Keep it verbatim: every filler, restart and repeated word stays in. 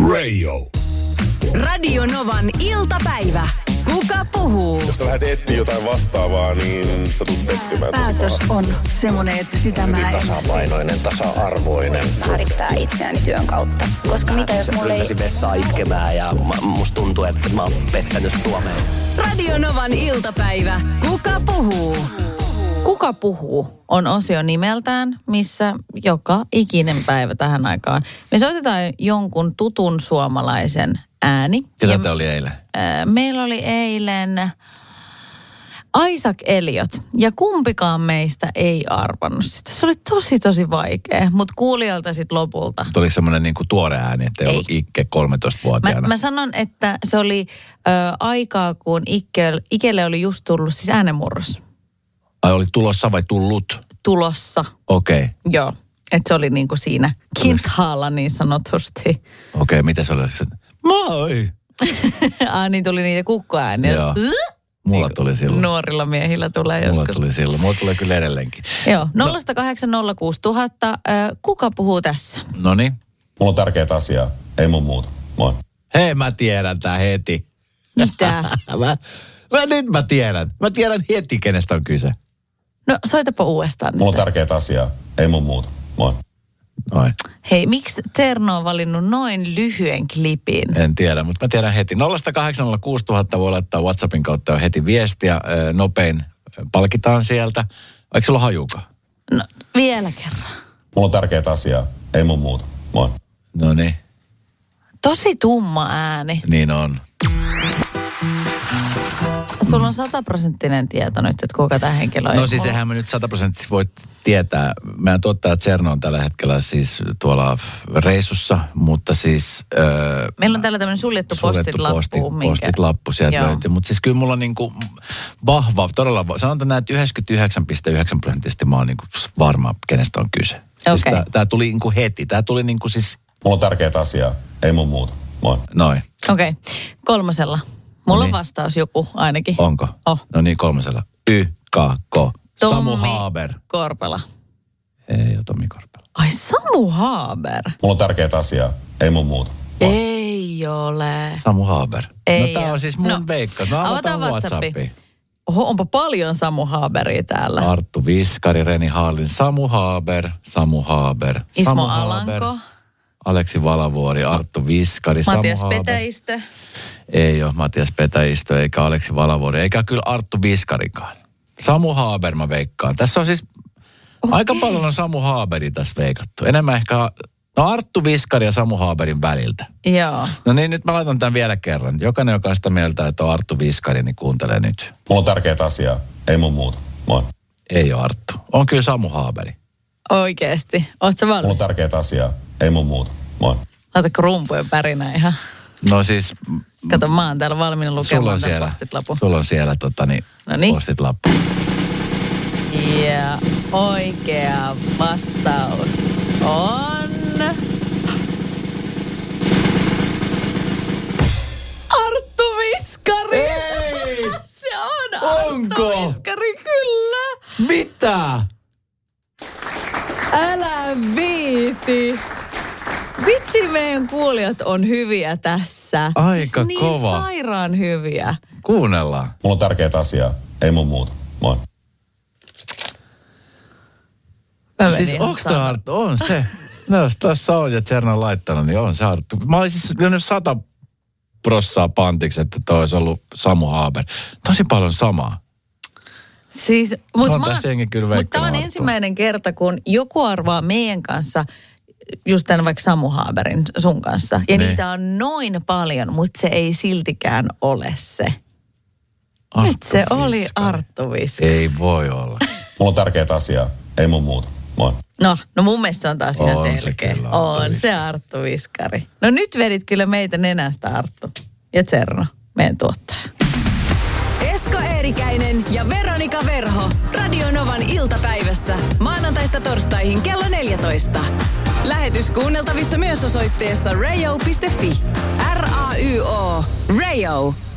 Radio. Radio Novan iltapäivä. Kuka puhuu? Jos sä lähdet etsiä jotain vastaavaa, niin sä tulet pettymään. Päätös on semmoinen, että sitä mä en... Tasapainoinen, tasa-arvoinen. Määrittää itseäni työn kautta. Koska mitä jos mulle ei... Ryntäsi vessaa itkemään ja musta tuntuu, että mä oon pettänyt Suomeen. Radio Novan iltapäivä. Kuka puhuu? Kuka puhuu on osio nimeltään, missä joka ikinen päivä tähän aikaan. Me soitetaan jonkun tutun suomalaisen ääni. Ketä te oli eilen? Äh, meillä oli eilen Isaac Elliot ja kumpikaan meistä ei arvannut sitä. Se oli tosi tosi vaikea, mutta kuulijoilta sitten lopulta. Tuliko semmoinen niinku tuore ääni, että ei, ei ollut Ikke kolmetoistavuotiaana? Mä, mä sanon, että se oli ö, aikaa, kun Ikke, Ikelle oli just tullut siis äänenmurros. Ai oli tulossa vai tullut? Tulossa. Okei. Okay. Joo, että se oli niinku siinä kinthaalla niin sanotusti. Okei, okay, mitä se oli? Moi! ah, niin tuli niitä kukkoääniä. Joo. Mulla tuli silloin. Nuorilla miehillä tulee joskus. Mulla tuli silloin. Mulla tulee kyllä edelleenkin. Joo, nolla kahdeksan nolla kuusi nolla nolla nolla. Kuka puhuu tässä? Noniin. Mulla on tärkeitä asiaa, ei mun muuta. Moi. Hei, mä tiedän tää heti. Mitä? mä, mä, nyt mä tiedän. Mä tiedän heti, kenestä on kyse. No, soitapa uudestaan. Mulla on tärkeitä asiaa, ei mun muuta. Moi. Oi. Hei, miksi Terno on valinnut noin lyhyen klipin? En tiedä, mutta mä tiedän heti. nolla kahdeksan nolla kuusi nolla nolla nolla voi laittaa WhatsAppin kautta jo heti viestiä. Nopein palkitaan sieltä. Eikö sulla hajuka? No, vielä kerran. Mulla on tärkeitä asiaa, ei mun muuta. Moi. No niin. Tosi tumma ääni. Niin on. Sulla on sataprosenttinen tieto nyt, että kuka tämä henkilö on. No siis eihän me nyt sataprosenttisesti voi tietää. Meidän tuottaja Cerno on tällä hetkellä siis tuolla reissussa, mutta siis... Öö, Meillä on täällä tämmöinen suljettu, suljettu postit-lappu. Posti, minkä... Postit-lappu sieltä Joo. löytyy. Mutta siis kyllä mulla on niinku vahva, todella, sanotaan näin, että yhdeksänkymmentäyhdeksän pilkku yhdeksän prosenttisesti mä oon niinku varma, kenestä on kyse. Okay. Siis tää, tää tuli niinku heti. Tää tuli niinku siis... Mulla on tärkeitä asiaa, ei mun muuta. Moi. Noin. Okei, okay. Kolmosella. Mulla no niin. on vastaus joku ainakin. Onko? Oh. No niin, kolmosella. Y, K, K. Tommi Samu Haaber. Korpela. Ei ole Tommi Korpela. Ai Samu Haaber. Mulla on tärkeitä asiaa, ei mun muuta. Moi. Ei ole. Samu Haaber. Ei no tää ole. on siis mun no. veikka. No avataan WhatsAppi. Oho, onpa paljon Samu Haaberia täällä. Arttu Viskari, Reni Haalin, Samu Haaber, Samu Haaber. Ismo Samu Alanko. Haaber, Aleksi Valavuori, Arttu Viskari, Matias Samu Haaber. Petäistö. Ei ole Matias Petäistö, eikä Aleksi Valavuori, eikä kyllä Arttu Viskarikaan. Samu Haaber mä veikkaan. Tässä on siis, okay. aika paljon on Samu Haaberi tässä veikattu. Enemmän ehkä, no Arttu Viskari ja Samu Haaberin väliltä. Joo. No niin, nyt mä laitan tämän vielä kerran. Jokainen, joka on sitä mieltä, että on Arttu Viskari, niin kuuntelee nyt. Mulla on tärkeitä asiaa, ei mun muuta. Moi. Ei ole Arttu. On kyllä Samu Haaberi. Oikeesti. Oot sä valmis? Mulla on tärkeitä asiaa, ei mun muuta. Moi. Laitatko rumpujen pärinä ihan? No siis... Kato, mä oon täällä valmiina lukemaan tämän postit-lapun. Sulla on siellä tota, niin, Noniin. postit-lappu. Ja oikea vastaus on... Arttu Viskari! Ei! Se on Onko? Arttu Viskari, kyllä! Mitä? Älä viiti! Vitsi, meidän kuulijat on hyviä tässä. Aika siis kova. Niin sairaan hyviä. Kuunnellaan. Mulla on tärkeitä asiaa, ei mun muuta. Moi. Siis onko tämä Arttu? On se. No jos tuossa on ja Cerno on laittanut, niin on se Arttu. Mä olisin siis lyönyt sata prossaa pantiksi, että toi olisi ollut Samu Haaber. Tosi paljon samaa. Siis, mutta no, mut tämä on ensimmäinen kerta, kun joku arvaa meidän kanssa just tämän vaikka Samu Haaberin sun kanssa. Ja ne. Niitä on noin paljon, mutta se ei siltikään ole se. Arttu Nyt se Viskari. oli Arttu Viskari. Ei voi olla. Mulla on tärkeitä asiaa, ei mun muuta. Moi. No, no mun mielestä se on taas ihan On se selkeä. kyllä, Arttu on Viskari. se Arttu Viskari. No nyt vedit kyllä meitä nenästä, Arttu. Ja Cerno, meidän tuottaja. Esko Eerikäinen ja Veronika Verho. Radio Novan iltapäivässä. Maanantaista torstaihin kello neljätoista. Lähetys kuunneltavissa myös osoitteessa radio piste fi. R A Y O. Radio.